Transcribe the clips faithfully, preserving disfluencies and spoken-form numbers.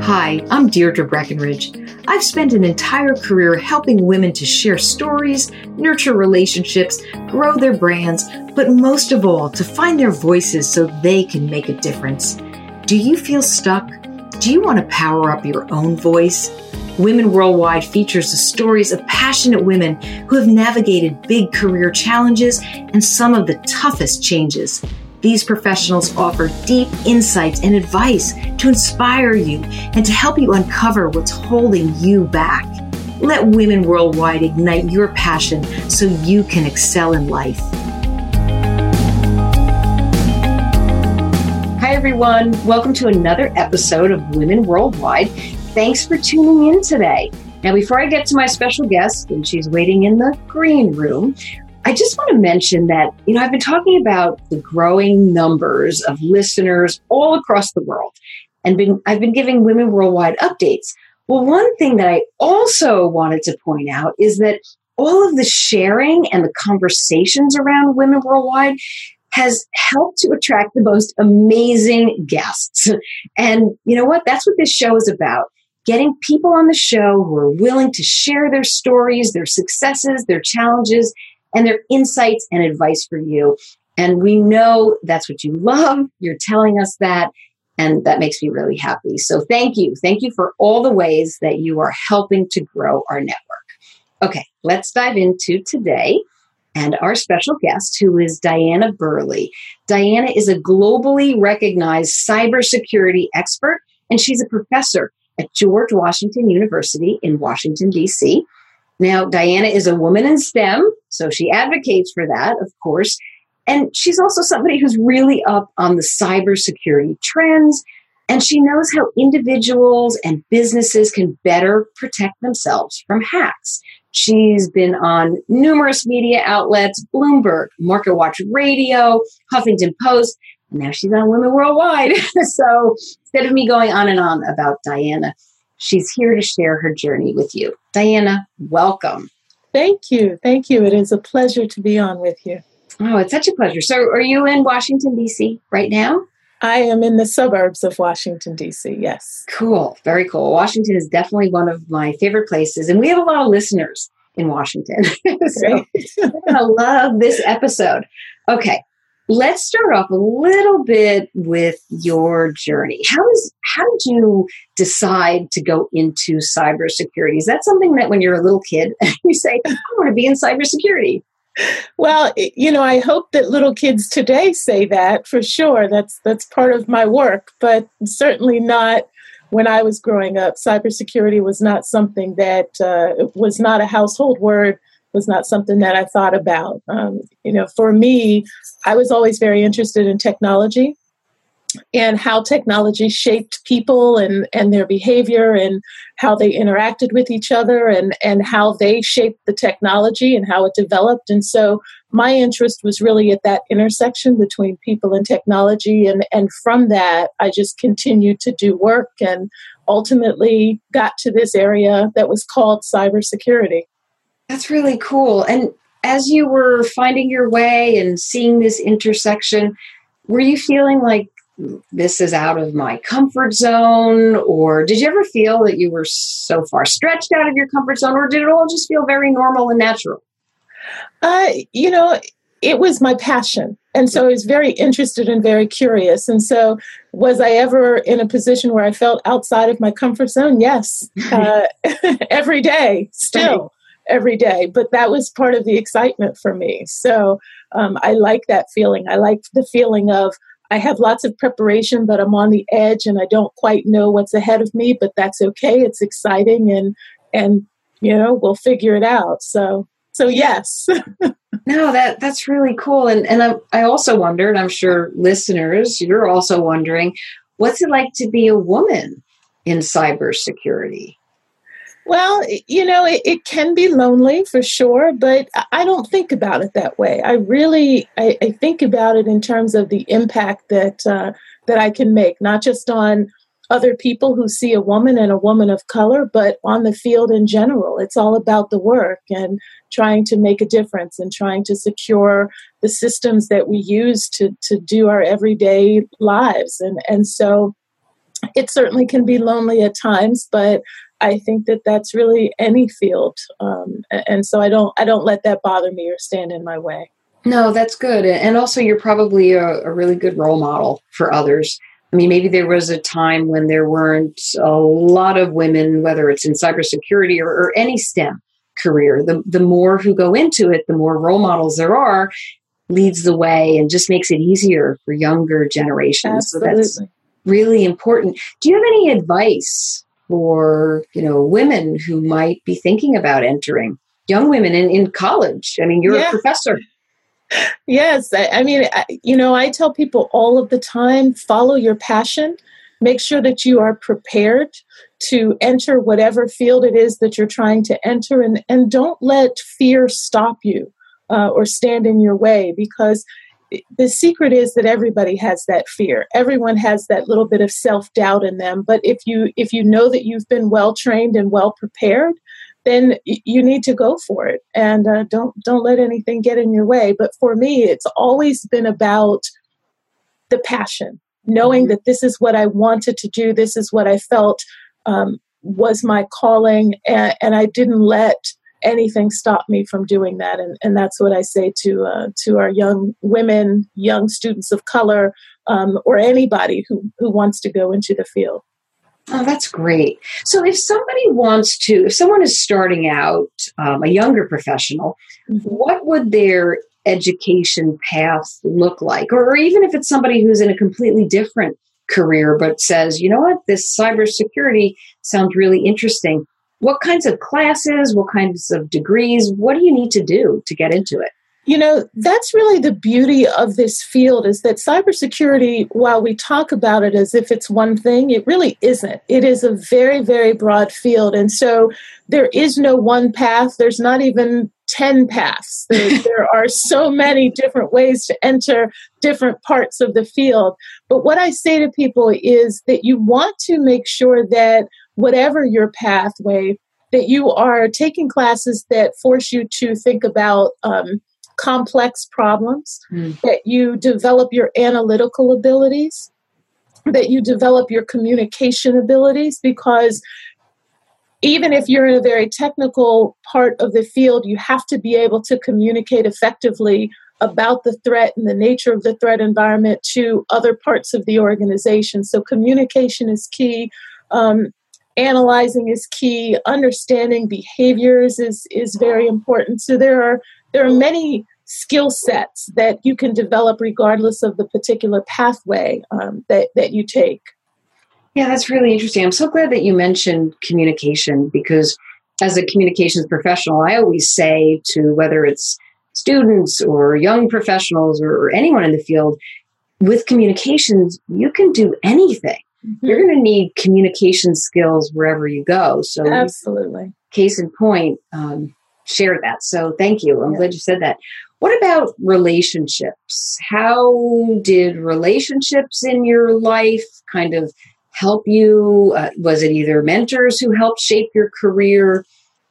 Hi, I'm Deirdre Breckenridge. I've spent an entire career helping women to share stories, nurture relationships, grow their brands, but most of all, to find their voices so they can make a difference. Do you feel stuck? Do you want to power up your own voice? Women Worldwide features the stories of passionate women who have navigated big career challenges and some of the toughest changes. These professionals offer deep insights and advice to inspire you and to help you uncover what's holding you back. Let Women Worldwide ignite your passion so you can excel in life. Hi, everyone. Welcome to another episode of Women Worldwide. Thanks for tuning in today. Now, before I get to my special guest, and she's waiting in the green room, I just want to mention that, you know, I've been talking about the growing numbers of listeners all across the world, and been, I've been giving Women Worldwide updates. Well, one thing that I also wanted to point out is that all of the sharing and the conversations around Women Worldwide has helped to attract the most amazing guests. And you know what? That's what this show is about. Getting people on the show who are willing to share their stories, their successes, their challenges, and their insights and advice for you. And we know that's what you love. You're telling us that, and that makes me really happy. So thank you. Thank you for all the ways that you are helping to grow our network. Okay, let's dive into today and our special guest, who is Diana Burley. Diana is a globally recognized cybersecurity expert, and she's a professor at George Washington University in Washington, D C Now, Diana is a woman in STEM, so she advocates for that, of course. And she's also somebody who's really up on the cybersecurity trends, and she knows how individuals and businesses can better protect themselves from hacks. She's been on numerous media outlets, Bloomberg, MarketWatch Radio, Huffington Post, and now she's on Women Worldwide. So instead of me going on and on about Diana, she's here to share her journey with you. Diana, welcome. Thank you. Thank you. It is a pleasure to be on with you. Oh, it's such a pleasure. So are you in Washington, D C right now? I am in the suburbs of Washington, D C, yes. Cool. Very cool. Washington is definitely one of my favorite places, and we have a lot of listeners in Washington. So you're going to love this episode. Okay. Let's start off a little bit with your journey. How is how did you decide to go into cybersecurity? Is that something that when you're a little kid, you say, I want to be in cybersecurity? Well, you know, I hope that little kids today say that for sure. That's that's part of my work, but certainly not when I was growing up. Cybersecurity was not something that uh, was not a household word. Was not something that I thought about. Um, you know, for me, I was always very interested in technology and how technology shaped people and, and their behavior and how they interacted with each other and, and how they shaped the technology and how it developed. And so my interest was really at that intersection between people and technology. And, and from that, I just continued to do work and ultimately got to this area that was called cybersecurity. That's really cool. And as you were finding your way and seeing this intersection, were you feeling like this is out of my comfort zone? Or did you ever feel that you were so far stretched out of your comfort zone? Or did it all just feel very normal and natural? Uh, you know, it was my passion. And so I was very interested and very curious. And so was I ever in a position where I felt outside of my comfort zone? Yes. Uh, every day, still. Every day, but that was part of the excitement for me. So um, I like that feeling. I like the feeling of I have lots of preparation, but I'm on the edge and I don't quite know what's ahead of me, but that's okay. It's exciting and, and, you know, we'll figure it out. So, so yes. No, that that's really cool. And, and I, I also wondered, I'm sure listeners, you're also wondering, what's it like to be a woman in cybersecurity? Well, you know, it, it can be lonely for sure, but I don't think about it that way. I really, I, I think about it in terms of the impact that uh, that I can make, not just on other people who see a woman and a woman of color, but on the field in general. It's all about the work and trying to make a difference and trying to secure the systems that we use to to do our everyday lives. And and so it certainly can be lonely at times, but I think that that's really any field. Um, and so I don't, I don't let that bother me or stand in my way. No, that's good. And also you're probably a, a really good role model for others. I mean, maybe there was a time when there weren't a lot of women, whether it's in cybersecurity or, or any STEM career. The, the more who go into it, the more role models there are, leads the way and just makes it easier for younger generations. Absolutely. So that's really important. Do you have any advice for, you know, women who might be thinking about entering, young women in, in college? I mean, you're yeah. a professor. Yes. I, I mean, I, you know, I tell people all of the time, follow your passion. Make sure that you are prepared to enter whatever field it is that you're trying to enter, and, and don't let fear stop you uh, or stand in your way, because the secret is that everybody has that fear. Everyone has that little bit of self-doubt in them. But if you if you know that you've been well trained and well prepared, then you need to go for it, and uh, don't don't let anything get in your way. But for me, it's always been about the passion, knowing that this is what I wanted to do, this is what I felt um, was my calling, and, and I didn't let anything stop me from doing that. And, and that's what I say to uh, to our young women, young students of color, um, or anybody who who wants to go into the field. Oh, that's great. So if somebody wants to, if someone is starting out, um, a younger professional, mm-hmm. what would their education path look like? Or, or even if it's somebody who's in a completely different career, but says, you know what, this cybersecurity sounds really interesting. What kinds of classes, what kinds of degrees, what do you need to do to get into it? You know, that's really the beauty of this field, is that cybersecurity, while we talk about it as if it's one thing, it really isn't. It is a very, very broad field. And so there is no one path. There's not even ten paths. There, there are so many different ways to enter different parts of the field. But what I say to people is that you want to make sure that whatever your pathway, that you are taking classes that force you to think about um, complex problems, mm. that you develop your analytical abilities, that you develop your communication abilities, because even if you're in a very technical part of the field, you have to be able to communicate effectively about the threat and the nature of the threat environment to other parts of the organization. So communication is key. Um, analyzing is key. Understanding behaviors is, is very important. So there are there are many skill sets that you can develop regardless of the particular pathway um, that, that you take. Yeah, that's really interesting. I'm so glad that you mentioned communication, because as a communications professional, I always say to whether it's students or young professionals or, or anyone in the field, with communications, you can do anything. Mm-hmm. You're going to need communication skills wherever you go. So absolutely. Case in point, um, share that. So thank you. I'm yeah. glad you said that. What about relationships? How did relationships in your life kind of help you? Uh, was it either mentors who helped shape your career?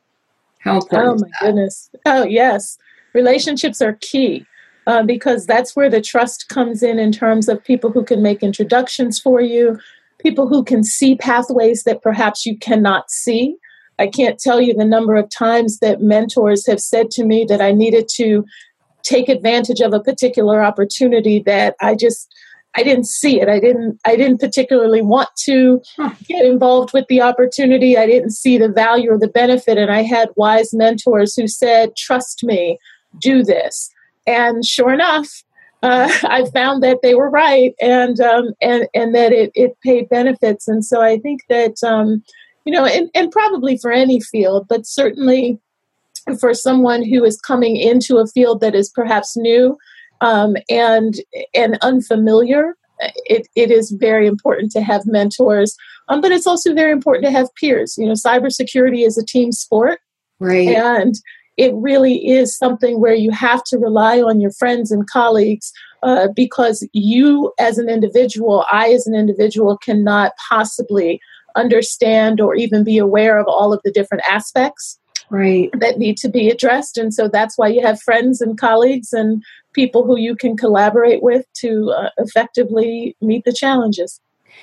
How important Oh, is my that? goodness. Oh, yes. Relationships are key uh, because that's where the trust comes in in terms of people who can make introductions for you, people who can see pathways that perhaps you cannot see. I can't tell you the number of times that mentors have said to me that I needed to take advantage of a particular opportunity that I just I didn't see it. I didn't I didn't particularly want to get involved with the opportunity. I didn't see the value or the benefit. And I had wise mentors who said, trust me, do this. And sure enough, uh, I found that they were right, and um, and and that it, it paid benefits. And so I think that, um, you know, and, and probably for any field, but certainly for someone who is coming into a field that is perhaps new, Um, and and unfamiliar, it, it is very important to have mentors. Um, but it's also very important to have peers. You know, cybersecurity is a team sport, right? And it really is something where you have to rely on your friends and colleagues uh, because you, as an individual, I, as an individual, cannot possibly understand or even be aware of all of the different aspects. Right. That need to be addressed. And so that's why you have friends and colleagues and people who you can collaborate with to uh, effectively meet the challenges.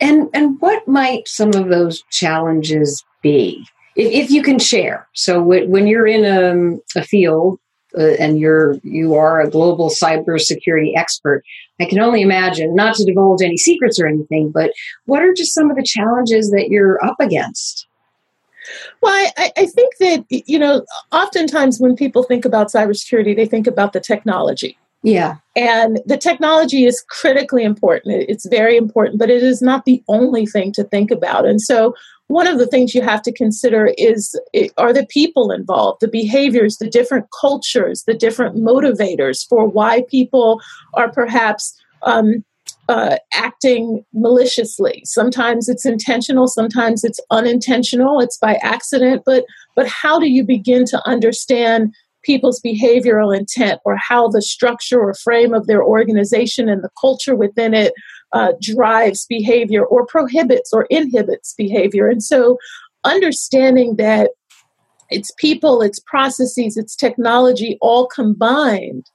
And and what might some of those challenges be, if, if you can share? So w- when you're in a, a field uh, and you're you are a global cybersecurity expert, I can only imagine, not to divulge any secrets or anything, but what are just some of the challenges that you're up against? Well, I, I think that, you know, oftentimes when people think about cybersecurity, they think about the technology. Yeah. And the technology is critically important. It's very important, but it is not the only thing to think about. And so one of the things you have to consider is, are the people involved, the behaviors, the different cultures, the different motivators for why people are perhaps um, uh, acting maliciously. Sometimes it's intentional, sometimes it's unintentional, it's by accident. But but how do you begin to understand people's behavioral intent, or how the structure or frame of their organization and the culture within it uh, drives behavior or prohibits or inhibits behavior? And so understanding that it's people, it's processes, it's technology all combined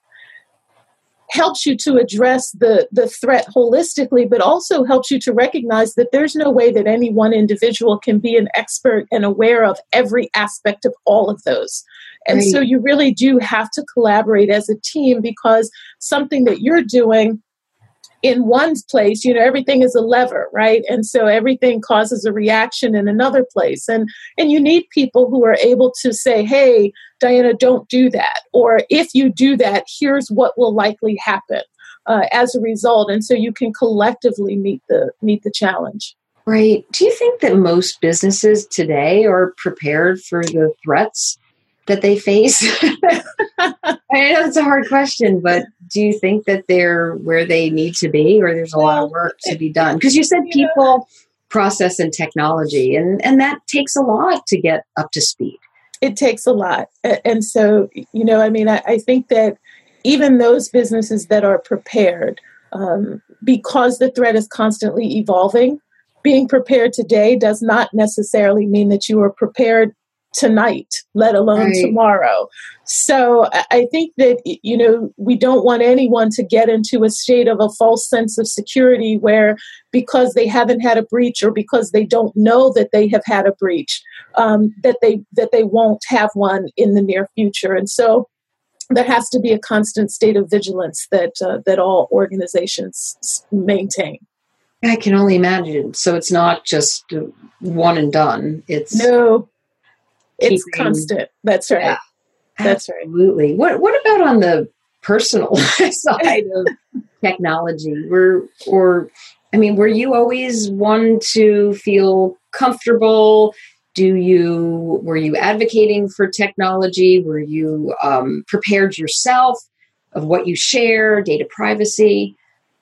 helps you to address the, the threat holistically, but also helps you to recognize that there's no way that any one individual can be an expert and aware of every aspect of all of those. And right. So you really do have to collaborate as a team, because something that you're doing in one place, you know, everything is a lever, right? And so everything causes a reaction in another place. And, and you need people who are able to say, hey, Diana, don't do that. Or if you do that, here's what will likely happen uh, as a result. And so you can collectively meet the meet the challenge. Right. Do you think that most businesses today are prepared for the threats that they face? I know it's a hard question, but do you think that they're where they need to be, or there's a lot of work to be done? Because you said people, process, and technology, and, and that takes a lot to get up to speed. It takes a lot. And so, you know, I mean, I, I think that even those businesses that are prepared, um, because the threat is constantly evolving, being prepared today does not necessarily mean that you are prepared tonight, let alone right. tomorrow. So I think that, you know, we don't want anyone to get into a state of a false sense of security where, because they haven't had a breach, or because they don't know that they have had a breach, um, that they that they won't have one in the near future. And so there has to be a constant state of vigilance that uh, that all organizations maintain. I can only imagine. So it's not just one and done. It's no. It's keeping, constant. That's right. Yeah, That's right. Absolutely. What What about on the personal side of technology? Were or I mean, were you always one to feel comfortable? Do you were you advocating for technology? Were you um, prepared yourself of what you share, data privacy?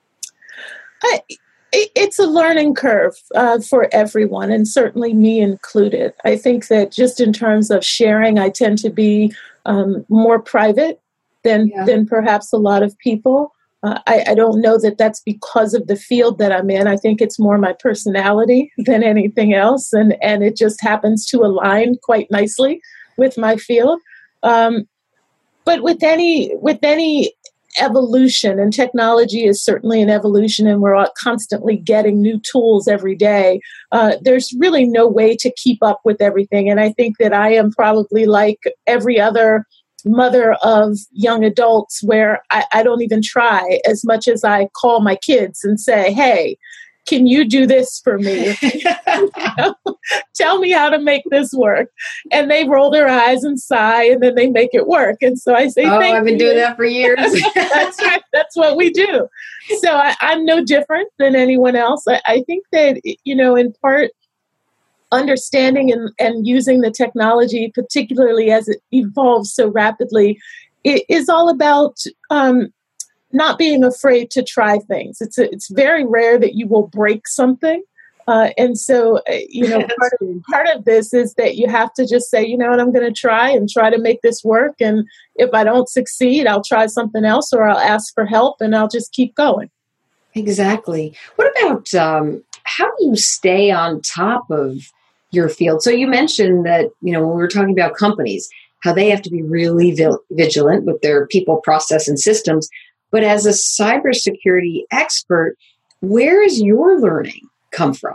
I. It's a learning curve uh, for everyone, and certainly me included. I think that just in terms of sharing, I tend to be um, more private than yeah. than perhaps a lot of people. Uh, I, I don't know that that's because of the field that I'm in. I think it's more my personality than anything else, and, and it just happens to align quite nicely with my field. Um, but with any with any evolution, and technology is certainly an evolution, and we're constantly getting new tools every day. Uh, there's really no way to keep up with everything. And I think that I am probably like every other mother of young adults, where I, I don't even try as much as I call my kids and say, hey, can you do this for me? You know, tell me how to make this work. And they roll their eyes and sigh, and then they make it work. And so I say, oh, thank I've been you. doing that for years. That's right. That's what we do. So I, I'm no different than anyone else. I, I think that, you know, in part, understanding and, and using the technology, particularly as it evolves so rapidly, it is all about um, not being afraid to try things. It's a, it's very rare that you will break something. Uh, and so, uh, you know, part of, part of this is that you have to just say, you know what, I'm going to try and try to make this work. And if I don't succeed, I'll try something else, or I'll ask for help, and I'll just keep going. Exactly. What about um, how do you stay on top of your field? So you mentioned that, you know, when we were talking about companies, how they have to be really vil- vigilant with their people, process, and systems. But as a cybersecurity expert, where is your learning come from?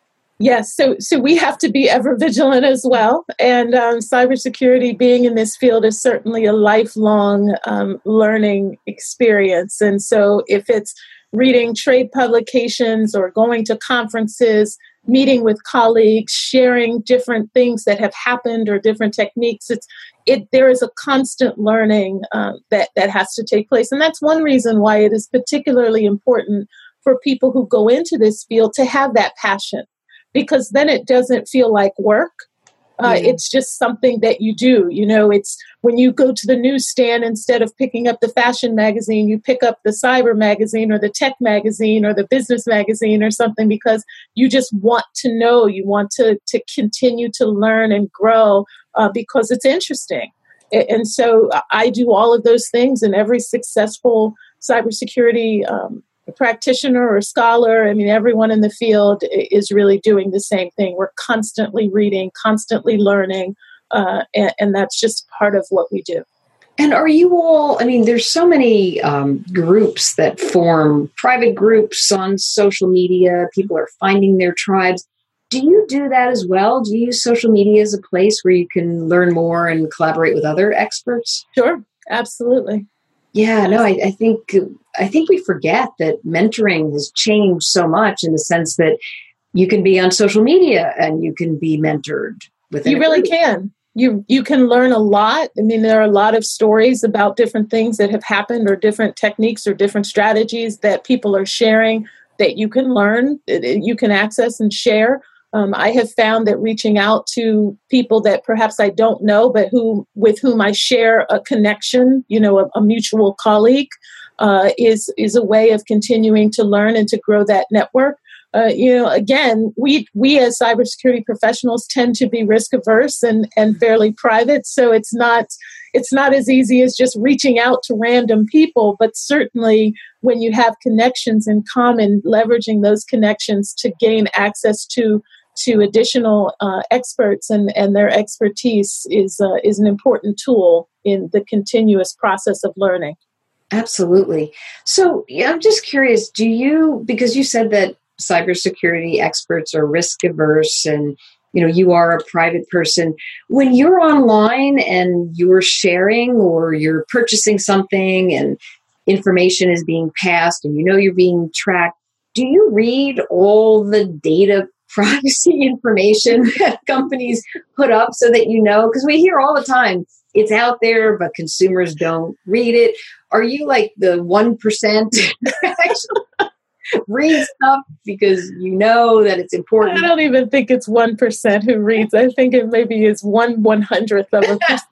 Yes, so so we have to be ever vigilant as well. And um, cybersecurity, being in this field, is certainly a lifelong um, learning experience. And so if it's reading trade publications or going to conferences, meeting with colleagues, sharing different things that have happened or different techniques, it's it there is a constant learning uh, that, that has to take place. And that's one reason why it is particularly important for people who go into this field to have that passion, because then it doesn't feel like work. Uh, yeah. It's just something that you do. You know, it's when you go to the newsstand, instead of picking up the fashion magazine, you pick up the cyber magazine or the tech magazine or the business magazine or something, because you just want to know, you want to, to continue to learn and grow uh, because it's interesting. And so I do all of those things, and every successful cybersecurity um, practitioner or scholar, I mean, everyone in the field is really doing the same thing. We're constantly reading, constantly learning, uh, and, and that's just part of what we do. And are you all, I mean, there's so many um, groups that form, private groups on social media. People are finding their tribes. Do you do that as well? Do you use social media as a place where you can learn more and collaborate with other experts? Sure, absolutely. Yeah, no, I, I think I think we forget that mentoring has changed so much, in the sense that you can be on social media and you can be mentored with. You really can. You you can learn a lot. I mean, there are a lot of stories about different things that have happened, or different techniques or different strategies that people are sharing that you can learn, you can access and share. Um, I have found that reaching out to people that perhaps I don't know, but who with whom I share a connection, you know, a, a mutual colleague, uh, is is a way of continuing to learn and to grow that network. Uh, you know, again, we we as cybersecurity professionals tend to be risk averse and and fairly private, so it's not it's not as easy as just reaching out to random people. But certainly, when you have connections in common, leveraging those connections to gain access to to additional uh, experts and, and their expertise is uh, is an important tool in the continuous process of learning. Absolutely. So yeah, I'm just curious, do you, because you said that cybersecurity experts are risk averse, and you know, you are a private person, when you're online and you're sharing or you're purchasing something and information is being passed and you know you're being tracked, do you read all the data privacy information that companies put up so that you know? Because we hear all the time, it's out there, but consumers don't read it. Are you like the one percent actually read stuff because you know that it's important? I don't even think it's one percent who reads. I think it maybe is one one hundredth of a percent.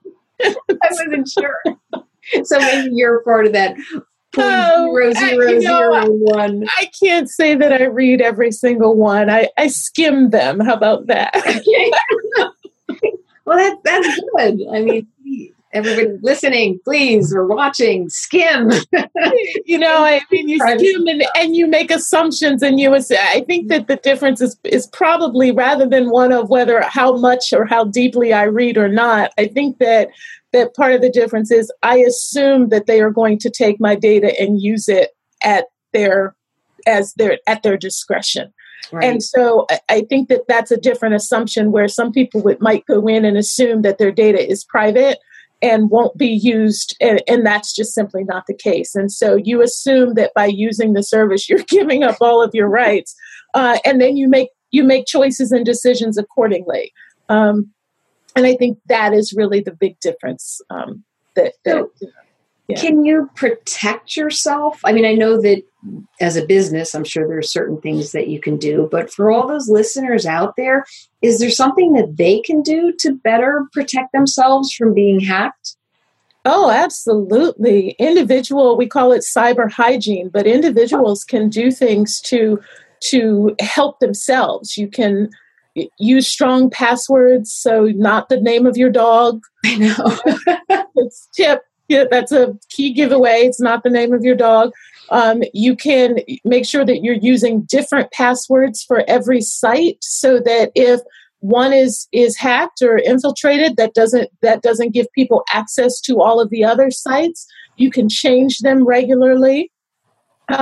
I wasn't sure. So maybe you're part of that. Oh, zero, zero, you know, zero, one. I can't say that I read every single one. I, I skim them. How about that? Well, that that's good. I mean, everybody listening, please, or watching, skim. You know, I mean, you skim and, and you make assumptions, and you. I think that the difference is is probably, rather than one of whether how much or how deeply I read or not, I think that. that part of the difference is I assume that they are going to take my data and use it at their as their at their discretion. Right. And so I, I think that that's a different assumption, where some people would, might go in and assume that their data is private and won't be used, and, and that's just simply not the case. And so you assume that by using the service, you're giving up all of your rights, uh, and then you make you make choices and decisions accordingly. Um, And I think that is really the big difference. Um, that, that so, you know, yeah. Can you protect yourself? I mean, I know that as a business, I'm sure there are certain things that you can do, but for all those listeners out there, is there something that they can do to better protect themselves from being hacked? Oh, absolutely. Individual, we call it cyber hygiene, but individuals can do things to to help themselves. You can use strong passwords, so not the name of your dog. I know. It's tip. Yeah, that's a key giveaway. It's not the name of your dog. Um, you can make sure that you're using different passwords for every site, so that if one is is hacked or infiltrated, that doesn't that doesn't give people access to all of the other sites. You can change them regularly. Uh,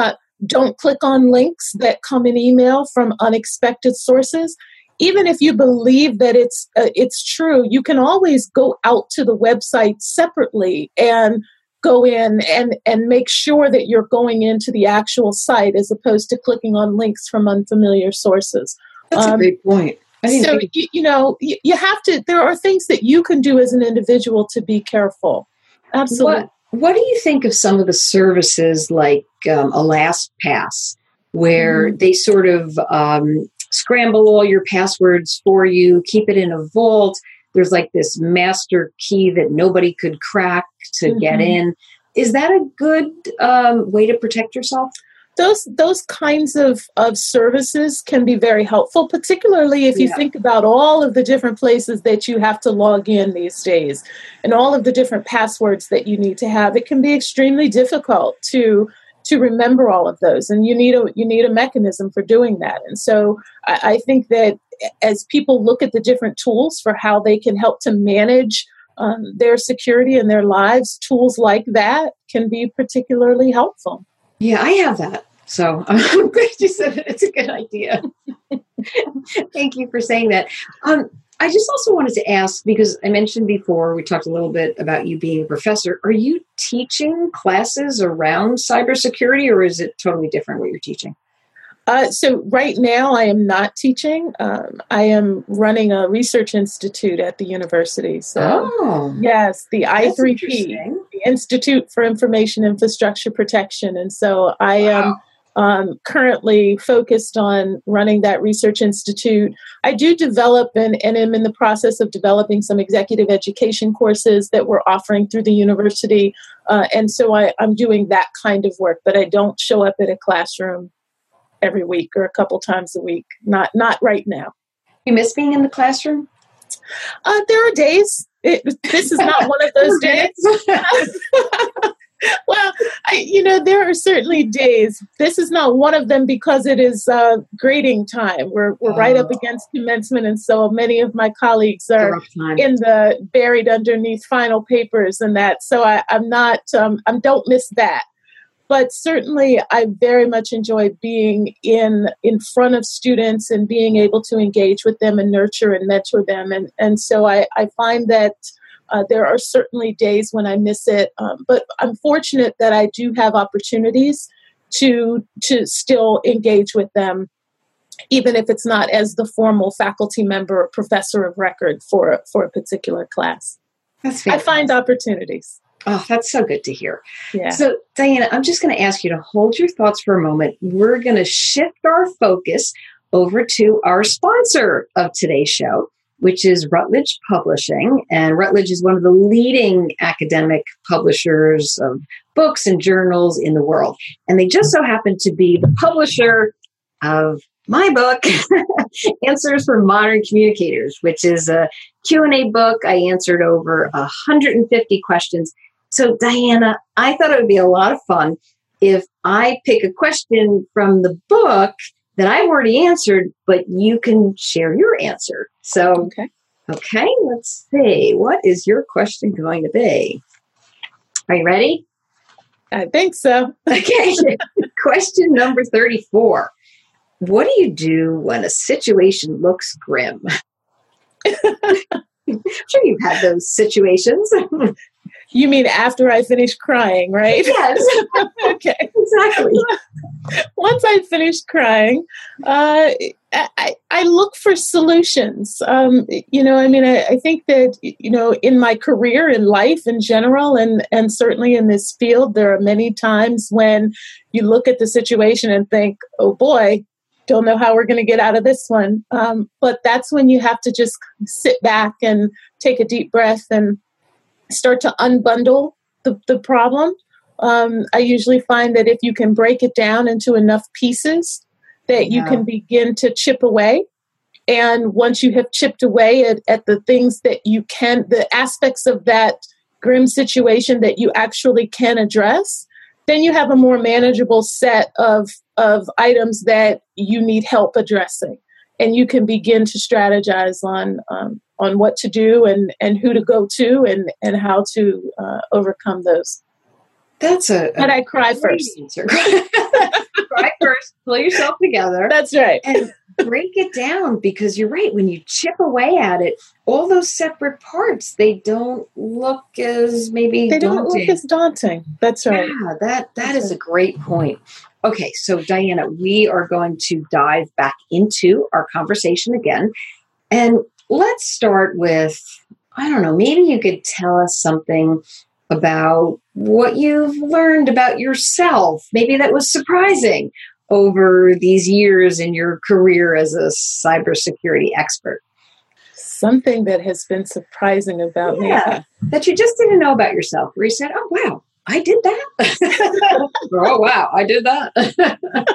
don't click on links that come in email from unexpected sources. Even if you believe that it's uh, it's true, you can always go out to the website separately and go in and, and make sure that you're going into the actual site as opposed to clicking on links from unfamiliar sources. That's um, a great point. So, think- you, you know, you, you have to, there are things that you can do as an individual to be careful. Absolutely. What, what do you think of some of the services like um, a LastPass, where mm-hmm. they sort of um, scramble all your passwords for you, keep it in a vault? There's like this master key that nobody could crack to mm-hmm. get in. Is that a good um, way to protect yourself? Those those kinds of, of services can be very helpful, particularly if you yeah. think about all of the different places that you have to log in these days and all of the different passwords that you need to have. It can be extremely difficult to to remember all of those, and you need a you need a mechanism for doing that. And so I, I think that as people look at the different tools for how they can help to manage um, their security in their lives, tools like that can be particularly helpful. Yeah, I have that. So I'm glad you said it. It's a good idea. Thank you for saying that. Um, I just also wanted to ask, because I mentioned before, we talked a little bit about you being a professor. Are you teaching classes around cybersecurity, or is it totally different what you're teaching? Uh, so right now I am not teaching. Um, I am running a research institute at the university. So oh, yes, the I three P, the Institute for Information Infrastructure Protection. And so I am wow. um, currently focused on running that research institute. I do develop and, and am in the process of developing some executive education courses that we're offering through the university. Uh, and so I, I'm doing that kind of work, but I don't show up at a classroom every week or a couple times a week. Not not right now. You miss being in the classroom? Uh, there are days. It, this is not one of those days. Well, I, you know, there are certainly days. This is not one of them because it is uh, grading time. We're we're oh. right up against commencement, and so many of my colleagues are in the buried underneath final papers and that. So I, I'm not. Um, I don't miss that. But certainly, I very much enjoy being in in front of students and being able to engage with them and nurture and mentor them. And, and so I, I find that uh, there are certainly days when I miss it. Um, but I'm fortunate that I do have opportunities to to still engage with them, even if it's not as the formal faculty member or professor of record for, for a particular class. That's I find opportunities. Oh, that's so good to hear. Yeah. So, Diana, I'm just going to ask you to hold your thoughts for a moment. We're going to shift our focus over to our sponsor of today's show, which is Routledge Publishing. And Routledge is one of the leading academic publishers of books and journals in the world. And they just so happen to be the publisher of my book, Answers for Modern Communicators, which is a Q and A book. I answered over one hundred fifty questions. So, Diana, I thought it would be a lot of fun if I pick a question from the book that I've already answered, but you can share your answer. So, okay, okay, let's see. What is your question going to be? Are you ready? I think so. Okay. Question number thirty-four. What do you do when a situation looks grim? I'm sure you've had those situations. You mean after I finish crying, right? Yes. Okay. Exactly. Once I finish crying, uh, I, I look for solutions. Um, you know, I mean, I, I think that, you know, in my career, in life in general, and, and certainly in this field, there are many times when you look at the situation and think, oh boy, don't know how we're going to get out of this one. Um, but that's when you have to just sit back and take a deep breath and start to unbundle the, the problem. Um, I usually find that if you can break it down into enough pieces that you yeah. can begin to chip away. And once you have chipped away at, at the things that you can, the aspects of that grim situation that you actually can address, then you have a more manageable set of, of items that you need help addressing. And you can begin to strategize on um, on what to do and, and who to go to and, and how to uh, overcome those. That's a, a but I cry first. Cry first, pull yourself together. That's right. And break it down, because you're right. When you chip away at it, all those separate parts, they don't look as maybe they daunting. don't look as daunting. That's right. Yeah, that, that That's is right. a great point. Okay, so Diana, we are going to dive back into our conversation again. And let's start with, I don't know, maybe you could tell us something about what you've learned about yourself. Maybe that was surprising over these years in your career as a cybersecurity expert. Something that has been surprising about yeah, me. That you just didn't know about yourself, where you said, oh, wow, I did that. Oh, wow, I did that.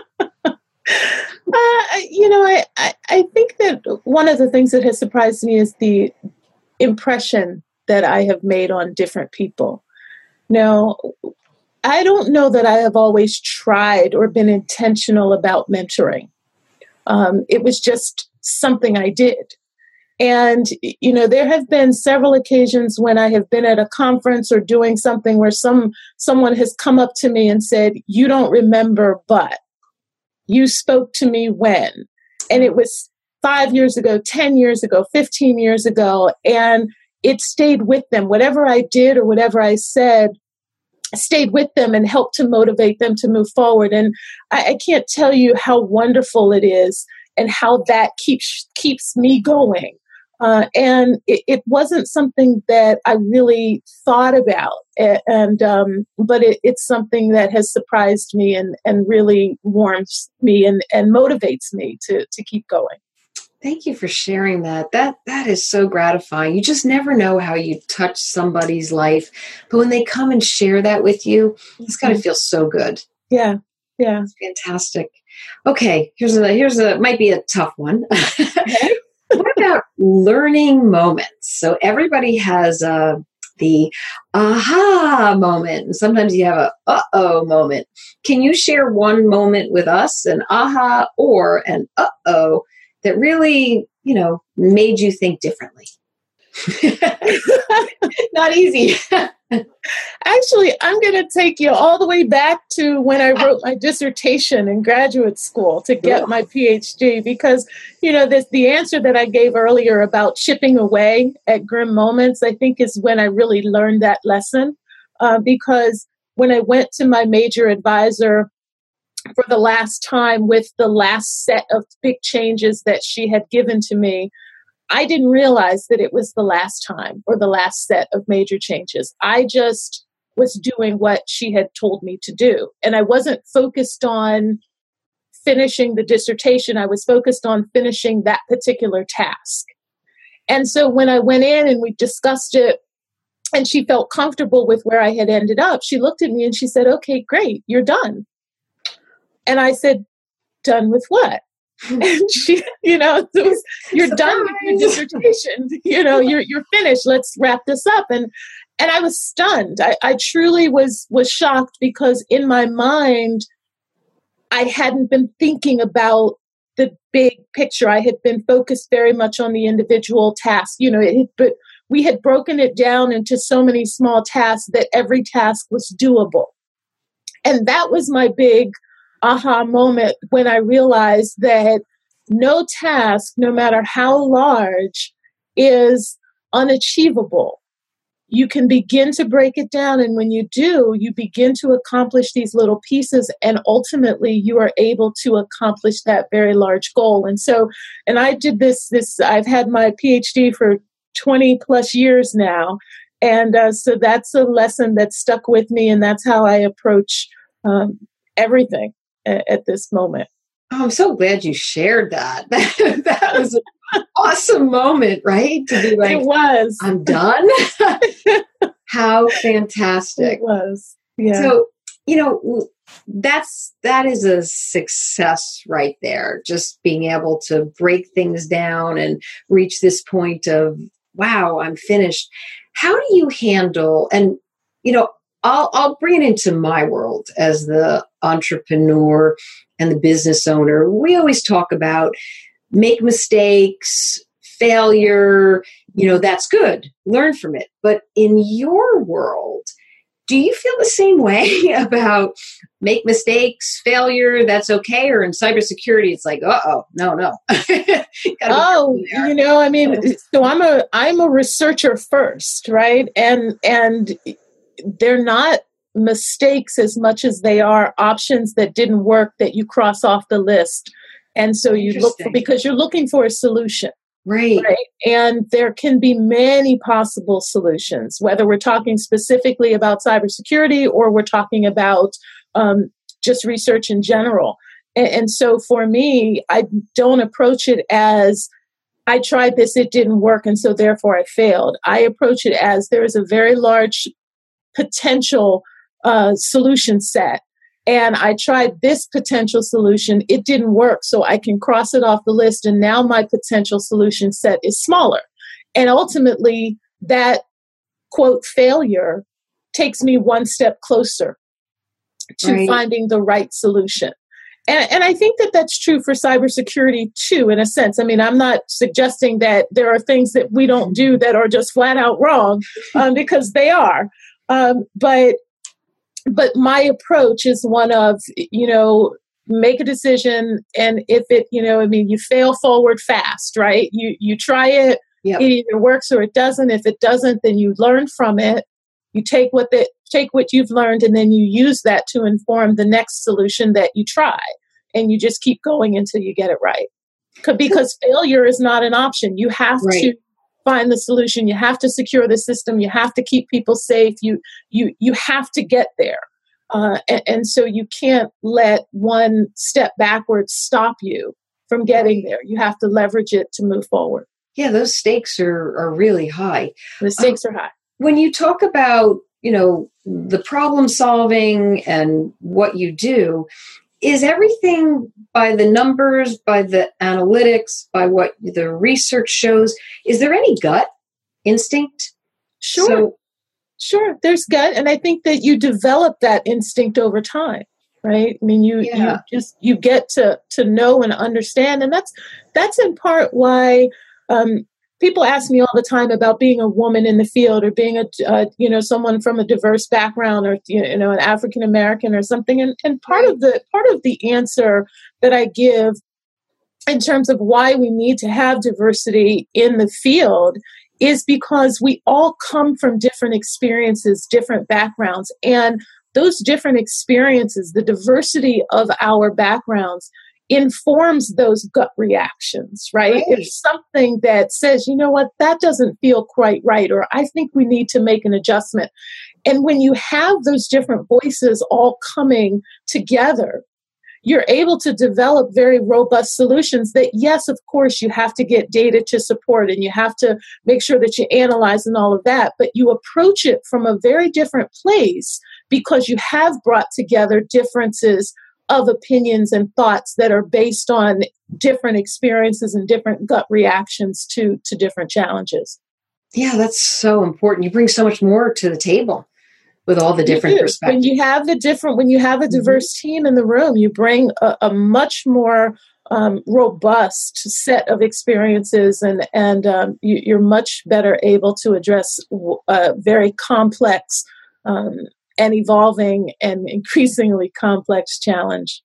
uh, you know, I, I, I think that one of the things that has surprised me is the impression that I have made on different people. Now, I don't know that I have always tried or been intentional about mentoring. Um, it was just something I did. And, you know, there have been several occasions when I have been at a conference or doing something where some someone has come up to me and said, you don't remember, but you spoke to me when. And it was five years ago, ten years ago, fifteen years ago. And it stayed with them. Whatever I did or whatever I said stayed with them and helped to motivate them to move forward. And I, I can't tell you how wonderful it is and how that keeps keeps me going. Uh, and it, it wasn't something that I really thought about, and um, but it, it's something that has surprised me and, and really warms me and, and motivates me to to keep going. Thank you for sharing that. That that is so gratifying. You just never know how you touch somebody's life, but when they come and share that with you, it's got to feel so good. Yeah, yeah, it's fantastic. Okay, here's a here's a might be a tough one. Okay. What about learning moments? So everybody has uh, the aha moment, and sometimes you have a uh-oh moment. Can you share one moment with us, an aha or an uh-oh, that really, you know, made you think differently? Not easy. Actually, I'm going to take you all the way back to when I wrote my dissertation in graduate school to get my P H D, because, you know, this, the answer that I gave earlier about chipping away at grim moments, I think is when I really learned that lesson. Uh, because when I went to my major advisor for the last time with the last set of big changes that she had given to me, I didn't realize that it was the last time or the last set of major changes. I just was doing what she had told me to do. And I wasn't focused on finishing the dissertation. I was focused on finishing that particular task. And so when I went in and we discussed it and she felt comfortable with where I had ended up, she looked at me and she said, okay, great, you're done. And I said, done with what? And she, you know, it was, you're Surprise. done with your dissertation. You know, you're you're finished. Let's wrap this up. And and I was stunned. I, I truly was was shocked, because in my mind, I hadn't been thinking about the big picture. I had been focused very much on the individual task. You know, it, but we had broken it down into so many small tasks that every task was doable. And that was my big aha moment when I realized that no task, no matter how large, is unachievable. You can begin to break it down, and when you do, you begin to accomplish these little pieces, and ultimately you are able to accomplish that very large goal. And so, and I did this, this I've had my P H D for twenty plus years now, and uh, so that's a lesson that stuck with me, and that's how I approach um, everything at this moment. Oh, I'm so glad you shared that. That was an awesome moment, right? To be like, it was. I'm done. How fantastic. It was. Yeah. So, you know, that's, that is a success right there. Just being able to break things down and reach this point of, wow, I'm finished. How do you handle, and, you know, I'll, I'll bring it into my world as the entrepreneur and the business owner. We always talk about make mistakes, failure, you know, that's good. Learn from it. But in your world, Do you feel the same way about make mistakes, failure, that's okay? Or in cybersecurity, it's like, uh-oh, no, no. Oh, you know, I mean, so I'm a I'm a researcher first, right? And and they're not mistakes as much as they are options that didn't work that you cross off the list. And so you look for, because you're looking for a solution. Right. right. And there can be many possible solutions, whether we're talking specifically about cybersecurity or we're talking about um, just research in general. And, and so for me, I don't approach it as I tried this, it didn't work, and so therefore I failed. I approach it as there is a very large potential uh, solution set. And I tried this potential solution. It didn't work, so I can cross it off the list. And now my potential solution set is smaller. And ultimately, that, quote, failure takes me one step closer to right. finding the right solution. And, and I think that that's true for cybersecurity, too, in a sense. I mean, I'm not suggesting that there are things that we don't do that are just flat out wrong, um, because they are. Um, but But my approach is one of, you know, make a decision. And if it, you know, I mean, you fail forward fast, right? You you try it, yep. It either works or it doesn't. If it doesn't, then you learn from it. You take what the, take what you've learned, and then you use that to inform the next solution that you try. And you just keep going until you get it right. Because failure is not an option. You have right. to find the solution. You have to secure the system. You have to keep people safe. You you you have to get there. Uh, and, and so you can't let one step backwards stop you from getting there. You have to leverage it to move forward. Yeah, those stakes are, are really high. The stakes um, are high. When you talk about, you know, the problem solving and what you do, is everything by the numbers, by the analytics, by what the research shows? Is there any gut instinct? Sure. So, Sure, there's gut, and I think that you develop that instinct over time, right? I mean, you yeah. you just you get to to know and understand, and that's that's in part why um, people ask me all the time about being a woman in the field, or being a uh, you know someone from a diverse background, or you know an African American or something. And and part right. of the part of the answer that I give in terms of why we need to have diversity in the field is because we all come from different experiences, different backgrounds, and those different experiences, the diversity of our backgrounds, informs those gut reactions, right? right? If something that says, you know what, that doesn't feel quite right, or I think we need to make an adjustment. And when you have those different voices all coming together, you're able to develop very robust solutions that, yes, of course, you have to get data to support, and you have to make sure that you analyze and all of that, but you approach it from a very different place because you have brought together differences of opinions and thoughts that are based on different experiences and different gut reactions to, to different challenges. Yeah, that's so important. You bring so much more to the table with all the different perspectives. When you have the different, when you have a diverse mm-hmm. team in the room, you bring a, a much more um, robust set of experiences, and and um, you, you're much better able to address a very complex um, and evolving and increasingly complex challenge.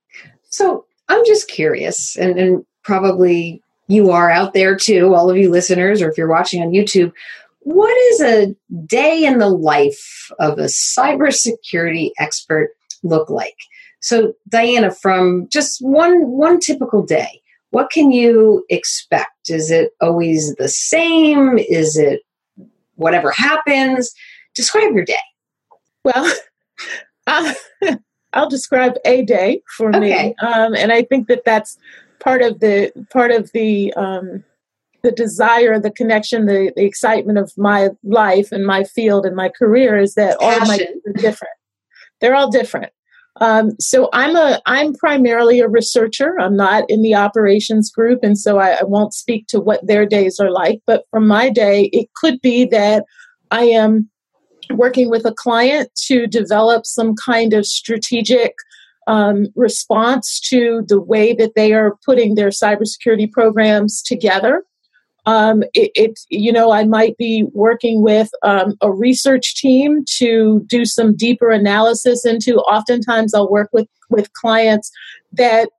So I'm just curious, and, and probably you are out there too, all of you listeners, or if you're watching on YouTube. What is a day in the life of a cybersecurity expert look like? So, Diana, from just one one typical day, what can you expect? Is it always the same? Is it whatever happens? Describe your day. Well, uh, I'll describe a day for okay. me, um, and I think that that's part of the part of the. Um, the desire, the connection, the, the excitement of my life and my field and my career is that all of my days are different. They're all different. Um, so I'm a I'm primarily a researcher. I'm not in the operations group, and so I, I won't speak to what their days are like. But from my day, it could be that I am working with a client to develop some kind of strategic um, response to the way that they are putting their cybersecurity programs together. Um, it, it, you know, I might be working with um, a research team to do some deeper analysis into. Oftentimes, I'll work with with clients that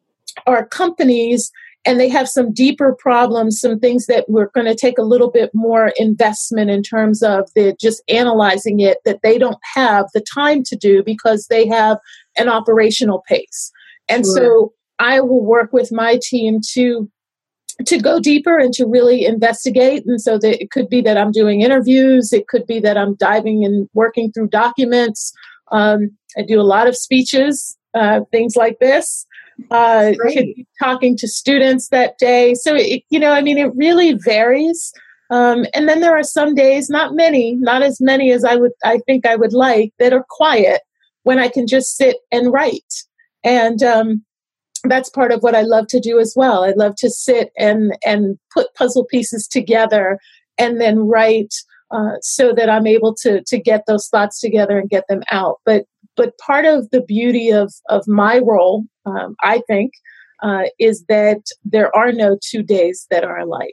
are companies, and they have some deeper problems, some things that we're going to take a little bit more investment in terms of the just analyzing it, that they don't have the time to do because they have an operational pace. And sure. So I will work with my team to to go deeper and to really investigate. And so that it could be that I'm doing interviews. It could be that I'm diving and working through documents. Um, I do a lot of speeches, uh, things like this. Uh, could be talking to students that day. So, it, you know, I mean, it really varies. Um, and then there are some days, not many, not as many as I would, I think I would like, that are quiet when I can just sit and write. And, um, that's part of what I love to do as well. I love to sit and, and put puzzle pieces together and then write uh, so that I'm able to, to get those thoughts together and get them out. But, but part of the beauty of, of my role, um, I think, uh, is that there are no two days that are alike.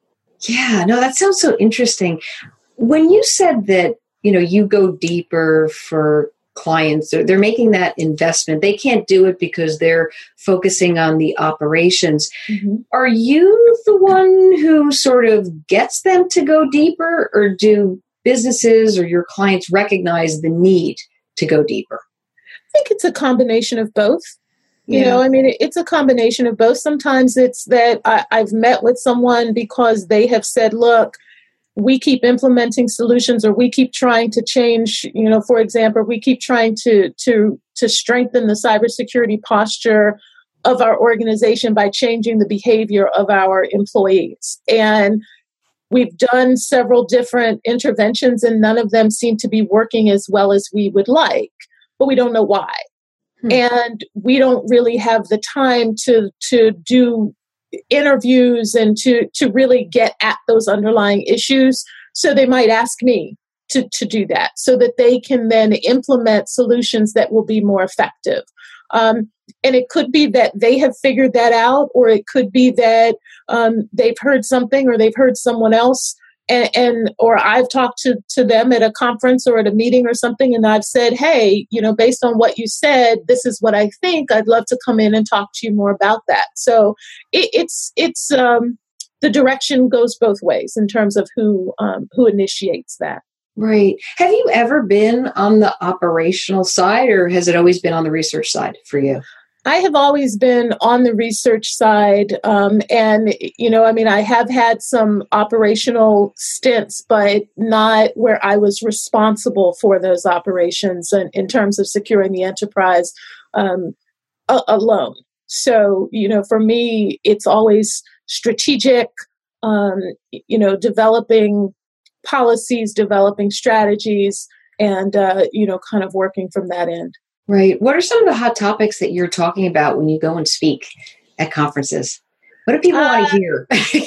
Yeah, no, that sounds so interesting. When you said that, you know, you go deeper for clients, they're making that investment. They can't do it because they're focusing on the operations. Mm-hmm. Are you the one who sort of gets them to go deeper, or do businesses or your clients recognize the need to go deeper? I think it's a combination of both. You yeah. know, I mean, it's a combination of both. Sometimes it's that I, I've met with someone because they have said, look, we keep implementing solutions, or we keep trying to change, you know, for example, we keep trying to to to strengthen the cybersecurity posture of our organization by changing the behavior of our employees. And we've done several different interventions, and none of them seem to be working as well as we would like, but we don't know why. Hmm. And we don't really have the time to to do interviews and to to really get at those underlying issues. So they might ask me to, to do that so that they can then implement solutions that will be more effective. Um, and it could be that they have figured that out, or it could be that um, they've heard something, or they've heard someone else, and, and or I've talked to, to them at a conference or at a meeting or something, and I've said, hey, you know, based on what you said, this is what I think. I'd love to come in and talk to you more about that. So it, it's it's um, the direction goes both ways in terms of who um, who initiates that. Right. Have you ever been on the operational side, or has it always been on the research side for you? I have always been on the research side. Um, and, you know, I mean, I have had some operational stints, but not where I was responsible for those operations in, in terms of securing the enterprise um, a- alone. So, you know, for me, it's always strategic, um, you know, developing policies, developing strategies, and, uh, you know, kind of working from that end. Right. What are some of the hot topics that you're talking about when you go and speak at conferences? What do people uh, want to hear?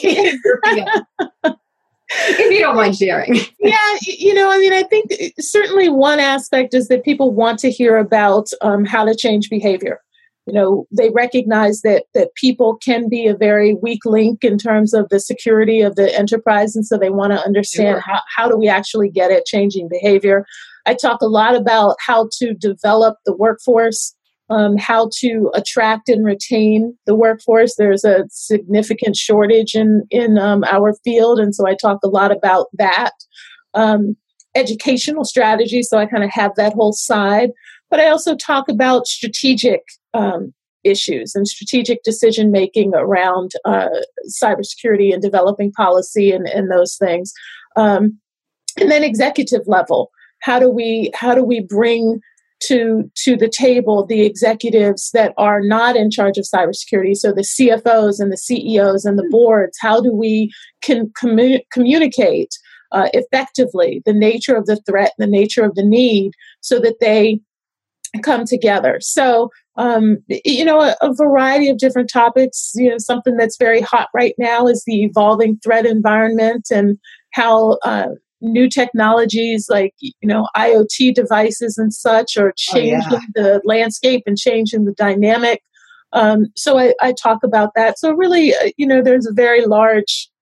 If you don't mind sharing. Yeah, you know, I mean, I think certainly one aspect is that people want to hear about um, how to change behavior. You know, they recognize that that people can be a very weak link in terms of the security of the enterprise. And so they want to understand sure. how, how do we actually get at changing behavior. I talk a lot about how to develop the workforce, um, how to attract and retain the workforce. There's a significant shortage in, in um, our field. And so I talk a lot about that. Um, educational strategy, so I kind of have that whole side. But I also talk about strategic um, issues and strategic decision-making around uh, cybersecurity and developing policy and, and those things. Um, and then executive level. How do we how do we bring to to the table the executives that are not in charge of cybersecurity? So the C F Os and the C E Os and the boards. How do we can commu- communicate uh, effectively the nature of the threat, the nature of the need, so that they come together? So um, you know, a, a variety of different topics. You know, something that's very hot right now is the evolving threat environment and how. Uh, New technologies like, you know, I O T devices and such are changing oh, yeah. the landscape and changing the dynamic. Um, so I, I talk about that. So really, uh, you know, there's a very large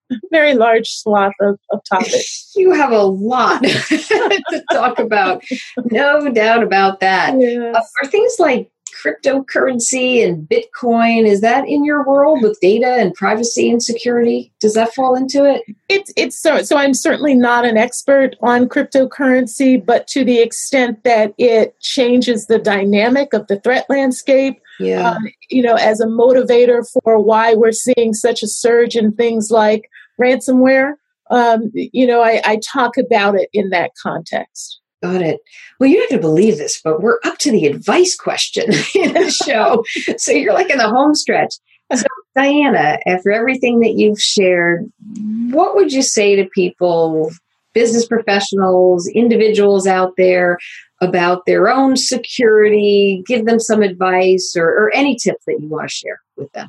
very large swath of, of topics. You have a lot to talk about. No doubt about that. Yes. Uh, are things like cryptocurrency and Bitcoin, is that in your world with data and privacy and security? Does that fall into it? It's it's so so I'm certainly not an expert on cryptocurrency, but to the extent that it changes the dynamic of the threat landscape, yeah, um, you know, as a motivator for why we're seeing such a surge in things like ransomware, um, you know, I, I talk about it in that context. Got it. Well, you're not going to believe this, but we're up to the advice question in the show. So you're like in the home stretch. So Diana, after everything that you've shared, what would you say to people, business professionals, individuals out there about their own security? Give them some advice or, or any tips that you want to share with them.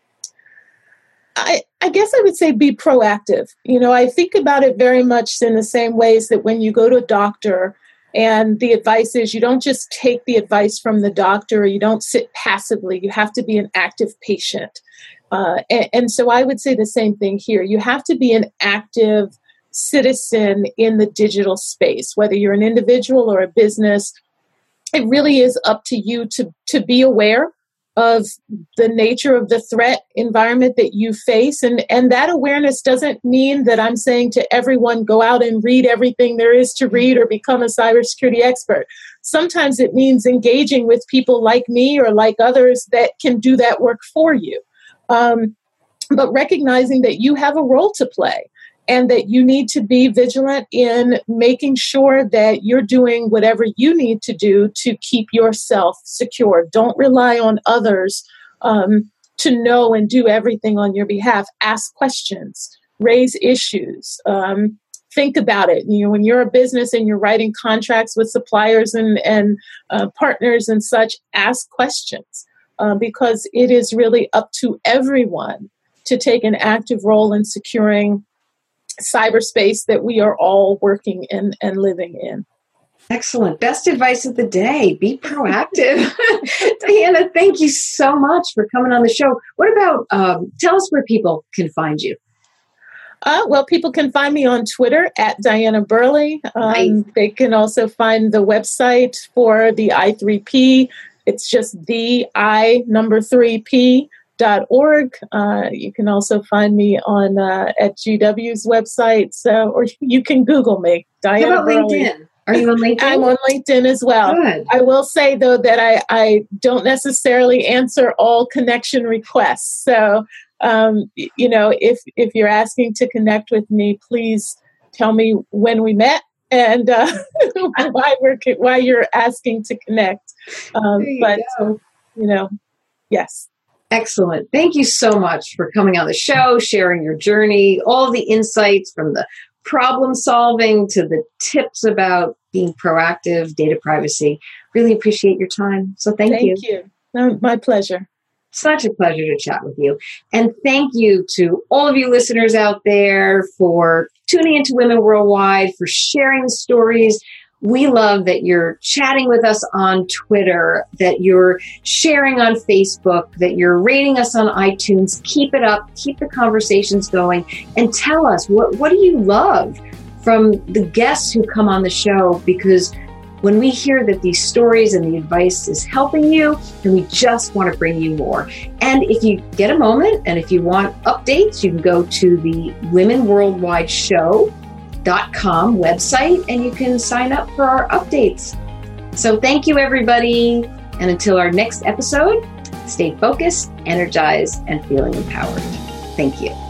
I, I guess I would say be proactive. You know, I think about it very much in the same ways that when you go to a doctor and the advice is you don't just take the advice from the doctor, or you don't sit passively, you have to be an active patient. Uh, and, and so I would say the same thing here. You have to be an active citizen in the digital space, whether you're an individual or a business. It really is up to you to, to be aware of the nature of the threat environment that you face. And, and that awareness doesn't mean that I'm saying to everyone, go out and read everything there is to read or become a cybersecurity expert. Sometimes it means engaging with people like me or like others that can do that work for you. Um, but recognizing that you have a role to play and that you need to be vigilant in making sure that you're doing whatever you need to do to keep yourself secure. Don't rely on others um, to know and do everything on your behalf. Ask questions, raise issues, um, think about it. You know, when you're a business and you're writing contracts with suppliers and, and uh, partners and such, ask questions uh, because it is really up to everyone to take an active role in securing cyberspace that we are all working in and living in. Excellent. Best advice of the day. Be proactive. Diana, thank you so much for coming on the show. What about, um, tell us where people can find you. Uh, well, people can find me on Twitter at Diana Burley. Um, nice. They can also find the website for the I three P. It's just the I number three P. Dot org. Uh, you can also find me on uh, at G W's website, so or you can Google me. Diana How about Burley. LinkedIn? Are you on LinkedIn? I'm on LinkedIn as well. Good. I will say though that I, I don't necessarily answer all connection requests. So um, you know, if if you're asking to connect with me, please tell me when we met and uh, why we're why you're asking to connect. Um, you but go. you know, yes. Excellent. Thank you so much for coming on the show, sharing your journey, all the insights from the problem solving to the tips about being proactive, data privacy. Really appreciate your time. So thank, thank you. Thank you. No, my pleasure. Such a pleasure to chat with you. And thank you to all of you listeners out there for tuning into Women Worldwide, for sharing the stories. We love that you're chatting with us on Twitter, that you're sharing on Facebook, that you're rating us on iTunes. Keep it up. Keep the conversations going. And tell us, what, what do you love from the guests who come on the show? Because when we hear that these stories and the advice is helping you, then we just want to bring you more. And if you get a moment and if you want updates, you can go to the Women Worldwide Show dot com website and you can sign up for our updates. So thank you, everybody. And until our next episode, stay focused, energized, and feeling empowered. Thank you.